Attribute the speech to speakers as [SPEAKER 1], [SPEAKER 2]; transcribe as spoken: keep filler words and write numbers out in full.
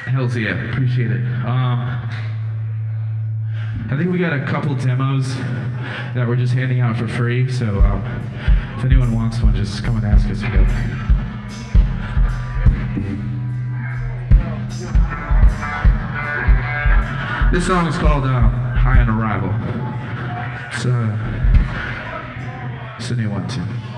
[SPEAKER 1] Hells yeah, appreciate it. Um, I think we got a couple demos that we're just handing out for free, so um, if anyone wants one, just come and ask us to go. This song is called uh, High on Arrival. It's, uh, it's a new one too.